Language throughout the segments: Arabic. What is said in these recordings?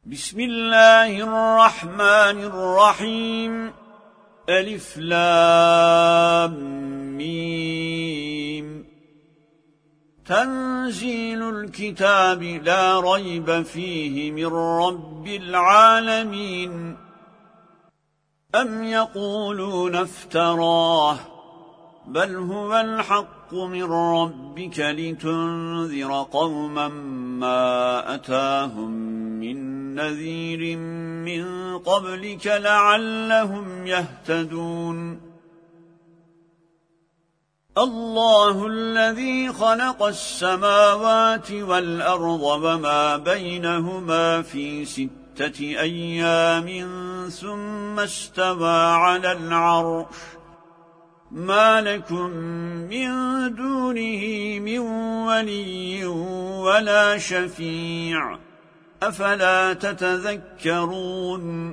بسم الله الرحمن الرحيم ألف لام ميم تنزيل الكتاب لا ريب فيه من رب العالمين أم يقولون افتراه بل هو الحق من ربك لتنذر قوما ما أتاهم من نذير من قبلك لعلهم يهتدون الله الذي خلق السماوات والأرض وما بينهما في 6 أيام ثم استوى على العرش ما لكم من دونه من ولي ولا شفيع أفلا تتذكرون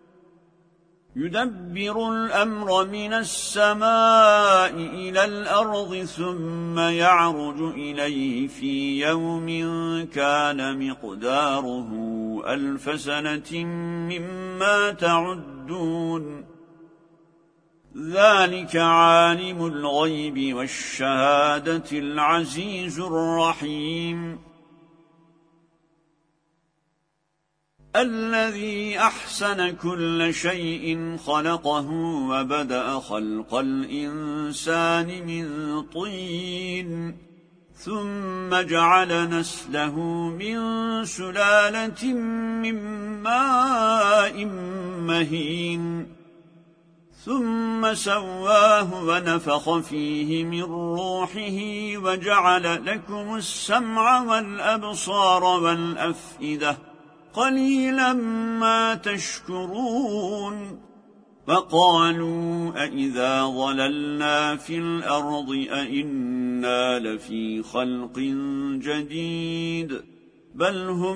يدبر الأمر من السماء إلى الأرض ثم يعرج إليه في يوم كان مقداره 1000 سنة مما تعدون ذلك عالم الغيب والشهادة العزيز الرحيم الذي أحسن كل شيء خلقه وبدأ خلق الإنسان من طين ثم جعل نسله من سلالة من ماء مهين ثم سواه ونفخ فيه من روحه وجعل لكم السمع والأبصار والأفئدة قليلا ما تشكرون وقالوا أئذا ضللنا في الأرض أئنا لفي خلق جديد بل هم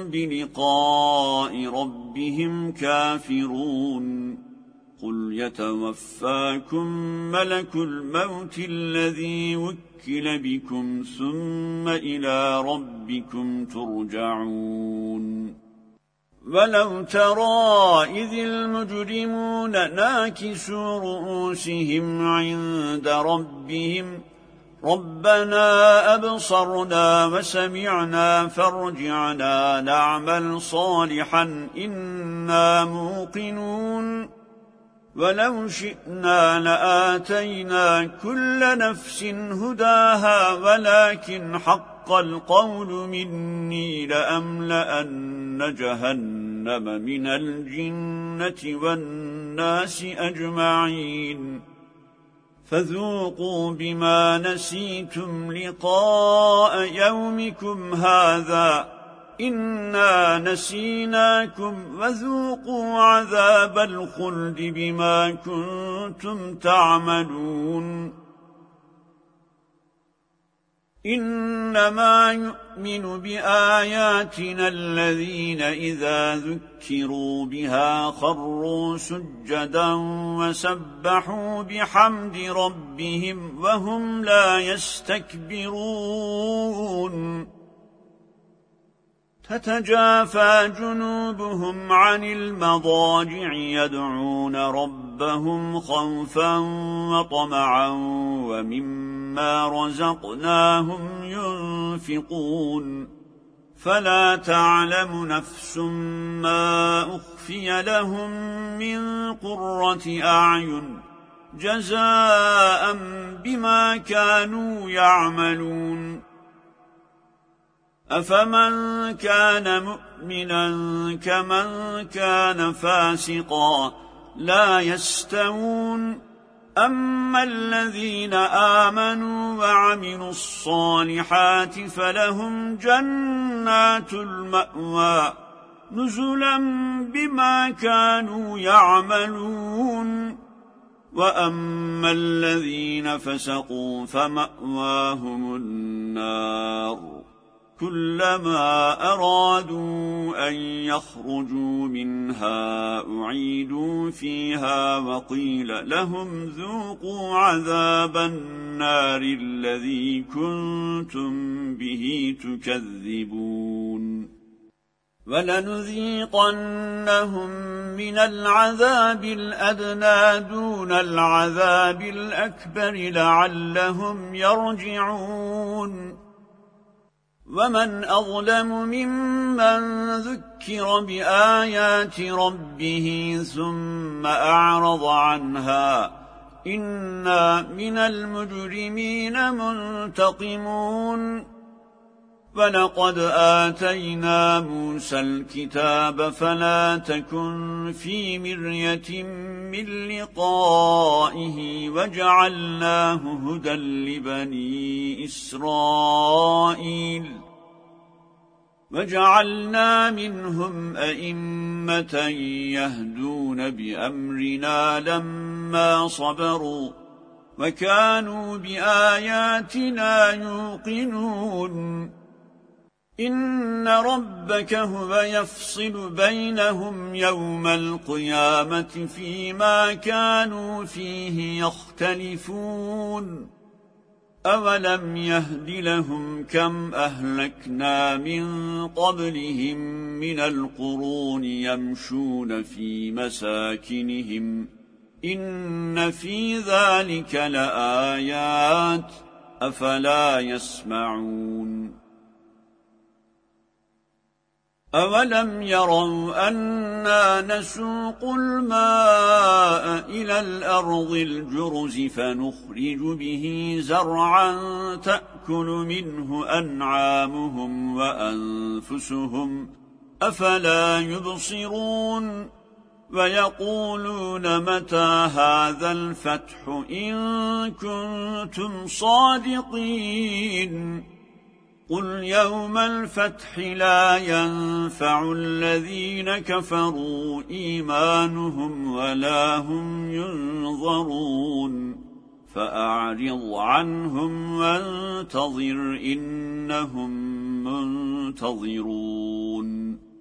بلقاء ربهم كافرون قل يتوفاكم ملك الموت الذي وكل بكم ثم إلى ربكم ترجعون ولو ترى إذ المجرمون ناكسوا رؤوسهم عند ربهم ربنا أبصرنا وسمعنا فارجعنا نعمل صالحا إنا موقنون ولو شئنا لآتينا كل نفس هداها ولكن حق القول مني لأملأن جهنم من الجنة والناس أجمعين فذوقوا بما نسيتم لقاء يومكم هذا إنا نسيناكم وذوقوا عذاب الخلد بما كنتم تعملون إنما يؤمن بآياتنا الذين إذا ذكروا بها خروا سجدا وسبحوا بحمد ربهم وهم لا يستكبرون تتجافى جنوبهم عن المضاجع يدعون ربهم خوفا وطمعا ومما رزقناهم ينفقون فلا تعلم نفس ما أخفي لهم من قرة أعين جزاء بما كانوا يعملون أفمن كان مؤمنا كمن كان فاسقا لا يستوون أما الذين آمنوا وعملوا الصالحات فلهم جنات المأوى نزلا بما كانوا يعملون وأما الذين فسقوا فمأواهم النار كلما أرادوا أن يخرجوا منها أعيدوا فيها وقيل لهم ذوقوا عذاب النار الذي كنتم به تكذبون ولنذيقنهم من العذاب الأدنى دون العذاب الأكبر لعلهم يرجعون ومن أظلم ممن ذكر بآيات ربه ثم أعرض عنها إنا من المجرمين منتقمون ولقد آتينا موسى الكتاب فلا تكن في مرية من لقائه وجعلناه هدى لبني إسرائيل وجعلنا منهم أئمة يهدون بأمرنا لما صبروا وكانوا بآياتنا يوقنون إن ربك هو يفصل بينهم يوم القيامة فيما كانوا فيه يختلفون أولم يهد لهم كم أهلكنا من قبلهم من القرون يمشون في مساكنهم إن في ذلك لآيات أفلا يسمعون أولم يروا أنا نسوق الماء إلى الأرض الجرز فنخرج به زرعا تأكل منه أنعامهم وأنفسهم أفلا يبصرون ويقولون متى هذا الفتح إن كنتم صادقين قل يوم الفتح لا ينفع الذين كفروا إيمانهم ولا هم ينظرون فأعرض عنهم وانتظر إنهم منتظرون